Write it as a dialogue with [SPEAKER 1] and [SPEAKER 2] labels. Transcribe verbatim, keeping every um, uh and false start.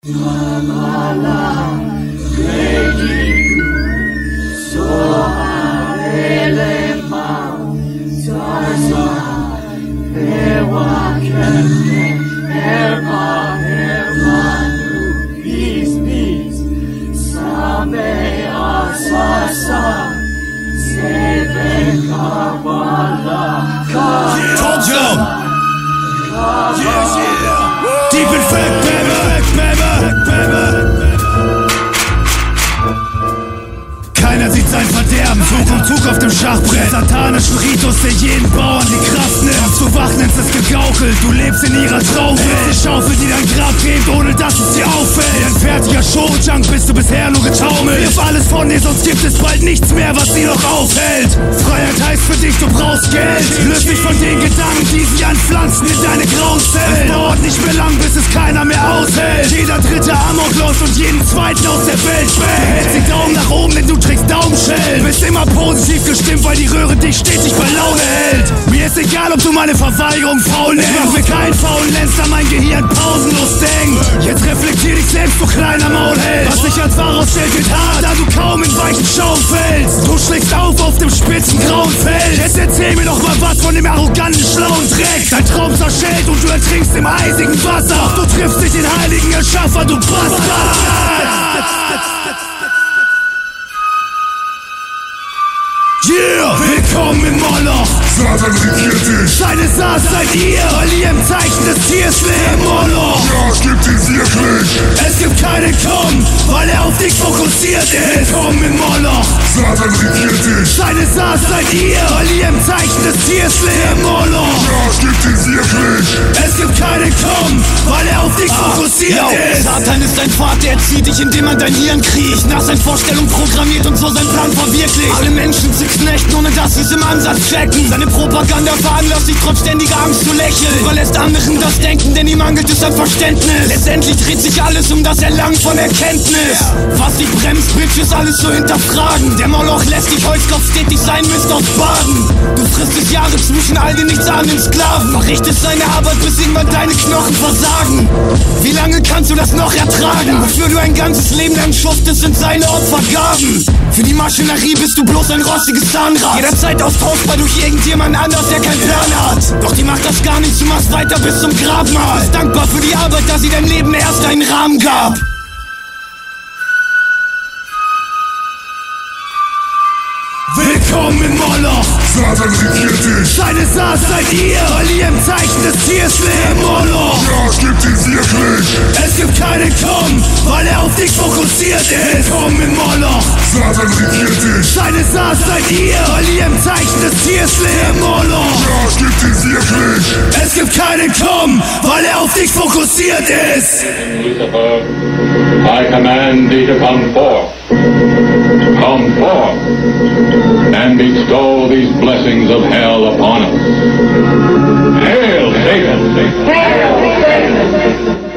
[SPEAKER 1] Deep in Fact, keiner sieht sein Verderben, Zug um Zug auf dem Schachbrett. Satanischen Ritus, der jeden Bauern die Kraft nimmt. Zu wach nennst es gegaukelt, du lebst in ihrer Traumwelt. Die Schaufel, die dein Grab hebt, ohne dass es dir auffällt. Wie ein fertiger Showjunk bist du bisher nur getaumelt. Wirf alles von dir, sonst gibt es bald nichts mehr, was sie noch aufhält. Freiheit heißt für dich, du brauchst Geld. Löst dich von den Gedanken, die sie anpflanzen in deine grauen Zellen. Es dauert nicht mehr lang, bis es keiner mehr aushält. Jeder dritte Amok los und jeden zweiten aus der Welt fällt. Hältst die Daumen nach oben, denn du trägst Daumenschellen. Bist immer positiv gestimmt, weil die Röhre dich stetig bei Laune hält. Mir ist egal, ob du meine Verweigerung faul nennst. Ich mach mir keinen faulen Lenz, da mein Gehirn pausenlos denkt. Jetzt reflektier dich selbst, du kleiner Maulheld. Was sich als wahr ausstellt, wird hart, da du kaum in weichen Schaum fällst. Du schlägst auf auf dem spitzen grauen Feld. Jetzt erzähl mir doch mal was von dem arroganten, schlauen Dreck. Dein Traum zerschellt und du ertrinkst im eisigen Wasser. Doch du triffst nicht den heiligen Erschaffer, du Bastard. Yeah! Willkommen im Moloch!
[SPEAKER 2] Satan regiert dich!
[SPEAKER 1] Seine Saat seid ihr, weil ihr im Zeichen des Tiers lebt, Moloch!
[SPEAKER 2] Ja, es gibt ihn wirklich!
[SPEAKER 1] Es gibt keinen Komm, weil er auf dich fokussiert ist! Willkommen im Moloch!
[SPEAKER 2] Satan regiert dich!
[SPEAKER 1] Seine Saat seid ihr, weil ihr im Zeichen des Tiers lebt, Moloch!
[SPEAKER 2] Ja, es gibt ihn wirklich!
[SPEAKER 1] Es gibt keinen Komm, weil er auf dich ah, fokussiert yo, ist!
[SPEAKER 3] Satan ist dein Vater, er zieht dich, indem man dein Hirn kriecht. Nach seinen Vorstellungen programmiert und so seinen Plan verwirklicht. Alle Menschen zu knechten, ohne dass sie's im Ansatz checken. Seine Propaganda veranlasst dich trotz ständiger Angst zu lächeln. Überlässt anderen das Denken, denn ihm mangelt es an Verständnis. Letztendlich dreht sich alles um das Erlangen von Erkenntnis. Was dich bremst, Bitch, ist alles zu hinterfragen. Der Moloch lässt dich Holzkopf stetig sein Mist ausbaden. Du fristest Jahre zwischen all den nichtsahnenden Sklaven. Verrichtest seine Arbeit, bis irgendwann deine Knochen versagen. Wie lange kannst du das noch ertragen? Wofür du ein ganzes Leben lang schuftest, sind seine Opfergaben. Für die Maschinerie bist du bloß ein rostiges Zahnrad. Jederzeit austauschbar durch irgendjemand anders, der keinen Plan hat. Doch die macht das gar nicht, du machst weiter bis zum Grabmal. Bist dankbar für die Arbeit, dass sie deinem Leben erst einen Rahmen gab.
[SPEAKER 1] Willkommen im Moloch!
[SPEAKER 2] Satan regiert dich!
[SPEAKER 1] Seine Saat seid ihr, weil ihr im Zeichen des Tiers lebt, Moloch!
[SPEAKER 2] Ja, es gibt ihn wirklich!
[SPEAKER 1] Es gibt keinen Komm, weil er auf dich fokussiert ist! Willkommen im Moloch!
[SPEAKER 2] Satan regiert dich!
[SPEAKER 1] Seine Saat seid ihr, weil ihr im Zeichen des Tiers lebt, Moloch!
[SPEAKER 2] Ja, es gibt ihn wirklich!
[SPEAKER 1] Es gibt keinen Komm, weil er auf dich fokussiert ist!
[SPEAKER 4] Lucifer, I command thee to come forth. Come forth and bestow these blessings of hell upon us. Hail, Satan!
[SPEAKER 5] Hail, Satan!